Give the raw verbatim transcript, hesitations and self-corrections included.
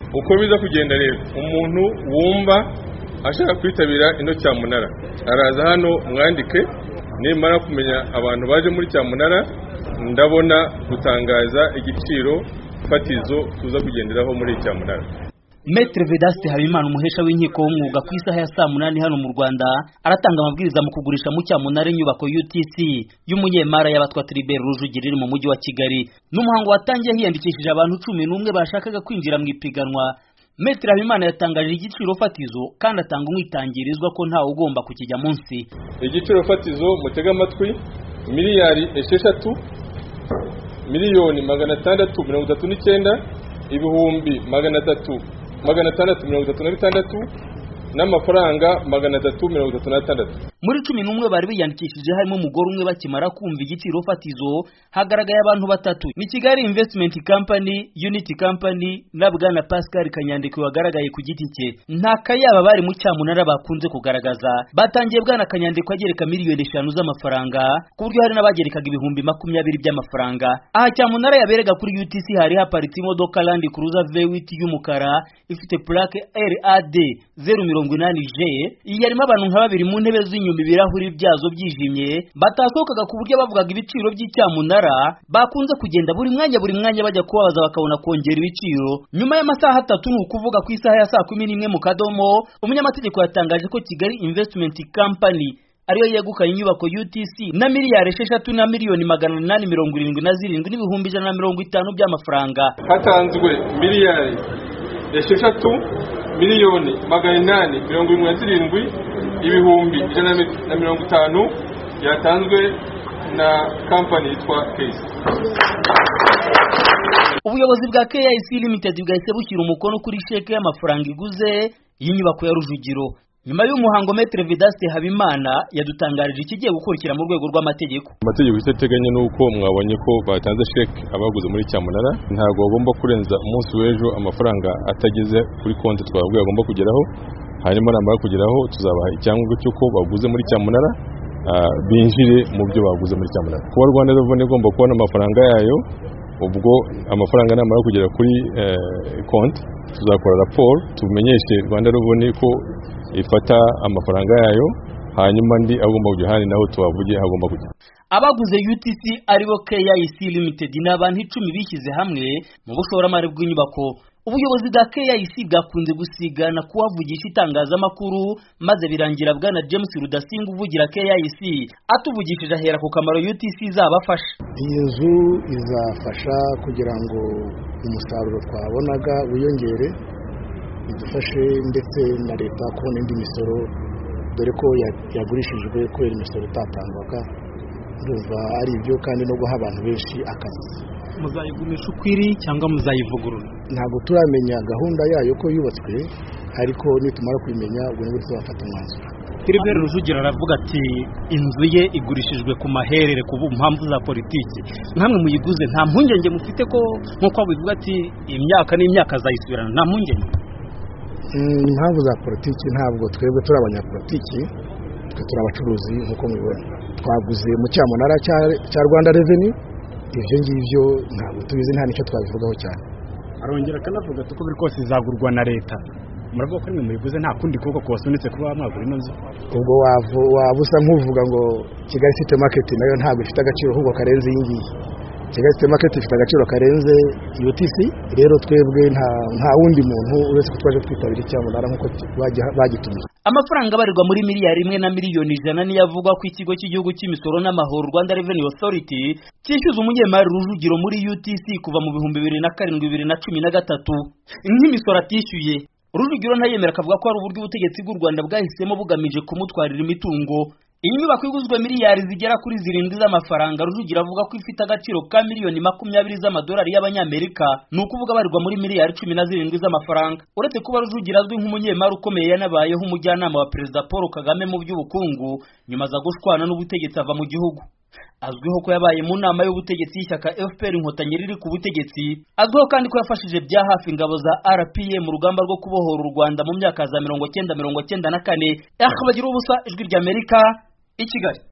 uko biza kugenda rero umuntu wumva ashaka kwitabira ino cyamunara araza hano mwandike, nimara kumenya abantu baje muri cyamunara ndabona gutangaza igiciro fatizo tuza kugenderaho muri cyamunara. Maître Vedaste Habimana umuhesha w'inkiko w'umwuga ku isaha ya saa munani hano mu Rwanda aratanga amabwiriza mu kugurisha mu cyamunara inyubako U T C y'umunyemara y'abatwa Tribert Rujugiro iri mu mujyi wa Kigali. N'umuhango watangiye hiyandikishije abantu cumi n'umwe bashakaga kwinjira mu ipiganwa. Maître Habimana yatangaje igiciro fatizo kandi atanga umwitangirizwa ko nta ugomba kukijya munsi. Igiciro fatizo mutega amatwi miliyari esheshatu miliyoni magana atandatu mirongo itatu n'icyenda ibihumbi magana atatu magana atandatu mirongo itatu na bitandatu n'amafaranga magana atatu mirongo itatu na tandatu. Muri cumi n'umwe bari biyandikishije harimo umugore umwe bakimara kumva igiciro fatizo hagaragaye abantu batatu. Ni Kigali Investment Company, Unity Company na Bwana Pascal Kanyandekwe wagaragaye ku giti cye. Nta kayaba bari mu cyamunara bakunze kugaragaza. Batangiye Bwana Kanyandekwe agereka miliyoni eshanu z'amafaranga ku buryo hari n'abagerekaga ibihumbi makumyabiri by'amafaranga. Aha cyamunara yaberega kuri U T C hari haparitse imodoka Land Cruiser V eight y'umukara ifite plaque R A D zero mirongo inani G. Yarimo abantu nka babiri mu ntebe z'inyuma ibirahuri byazo byijimye batasohokaga ku buryo bavugaga ibiciro by'icyamunara bakunze kugenda buri mwanya buri mwanya bajya kubabaza bakabona kongera ibiciro. Nyuma y'amasaha atatu ni ukuvuga ku isaha ya saa kumi n'imwe mu kadomo umunyamategeko yatangaje ko Kigali Investment Company ariyo yegukanye inyubako U T C na miliyari esheshatu na miliyoni magana inani mirongo irindwi na zirindwi n'ibihumbi ijana na mirongo itanu by'amafaranga. Hatanzwe miliyari esheshatu miliyoni magana inani mirongo irindwi na zirindwi ibihumbi ijana na mirongo itanu yatanzwe na company yitwa Case. Ubuyobozi bwa K I C Limited bwahise bushyira umukono kuri sheke y'amafaranga iguze y'inyubako ya Rujugiro. Nyuma y'umuhango Maître Vedaste Habimana yadutangarije ikigiye gukurikira mu rwego rw'amategeko. Amategeko itateganya nuko mwabonye ko batanze sheke abaguze muri cyamunara ntago bagomba kurenza umunsi w'ejo amafaranga atageze kuri konti twabwiye agomba kugeraho. Hanyuma namara kugeraho tuzabaha icyangombwa cy'uko baguze muri cyamunara binjire mu byo baguze muri cyamunara. Kuba Rwanda Revenue igomba kubona amafaranga yayo, ubwo amafaranga namara kugera kuri konti tuzakora raporo tumenyeshe Rwanda Revenue ko ifata amafaranga yayo, hanyuma ndi agomba kujya hani naho tubavuge agomba kujya. Abaguze U T C aribo K I C Limited n'abantu icumi bishyize hamwe mu bushoramari bw'inyubako. Ubuyobozi bwa K I C bwakunze gusigana kuwavugisha itangazamakuru maze birangira Bwana James Rudasinga uvugira K I C atuvugishije ahera ku kamaro U T C izabafasha. Iyi nzu izafasha kugira ngo umusaruro twabonaga wiyongere, idufashe ndetse na leta kubona indi misoro, dore ko yagurishijwe kubera imisoro itatangwaga. Ndumva ari ibyo kandi no guha abantu benshi akazi. Muzayigumisha ukwiri cyangwa muzayivugurura? Ntabwo turamenya gahunda yayo ko yubatswe, ariko nitumara kubimenya ubwo nibwo tuzafata umwanzuro. Tribert Rujugiro aravuga ati inzu ye igurishijwe ku maherere ku mpamvu za politiki. Namwe muyiguze nta mpungenge mufite ko nkuko bivuga ati imyaka n'imyaka azayisubirana? Nta mpungenge. Impamvu za politiki ntabwo twebwe turi abanyapolitiki, twe turi abacuruzi nkuko mubibona. Twaguze mu cyamunara cya Rwanda Revenue, ibyo ngibyo ntabwo tubizi, nta nicyo twabivugaho cyane. Arongera akanavuga ati uko biri kose izagurwa na leta. Muravuga ko nimwe muyiguze nta kundi kuboko kubasunitse kuba mwagura ino nzu? Ubwo wabusa nk'uvuga ngo Kigali City Market nayo ntabwo ifite agaciro ahubwo karenze iyi ngiyi. Kigali City Market ifite agaciro karenze U T C, rero twebwe nta nta wundi muntu uretse twaje twitabira cyamunara nkuko bagitumye. Amafaranga barirwa muri miliyari imwe na miliyoni ijana niyo avugwa ku ikigo cy'igihugu cy'imisoro n'amahoro Rwanda Revenue Authority cyishyuza umunyemari Rujugiro muri U T C kuva mu bihumbi bibiri na karindwi bibiri na cumi na gatatu. Nk'imisoro atishyuye, Rujugiro ntayemera akavuga ko ari uburyo ubutegetsi bw'u Rwanda bwahisemo bugamije kumutwarira imitungo. Iyi nyubako iguzwe miliyari zigera kuri zirindwi z'amafaranga. Rujugiro avuga ko ifite agaciro ka miliyoni makumyabiri z'amadolari y'abanyamerika, ni ukuvuga barirwa muri miliyari cumi na zirindwi z'amafaranga. Uretse kuba Rujugiro azwi nk'umunyemari ukomeye, yanabayeho umujyanama wa Perezida Paul Kagame mu by'ubukungu nyuma aza gushwana n'ubutegetsi ava mu gihugu. Azwiho ko yabaye mu nama y'ubutegetsi y'ishyaka F P R Inkotanyi riri ku butegetsi. Azwiho kandi ko yafashije bya hafi ingabo za R P A mu rugamba rwo kubohora u Rwanda mu myaka za mirongo cyenda mirongo cyenda na kane. Bagira ubusa, Ijwi ry'Amerika, i Kigali.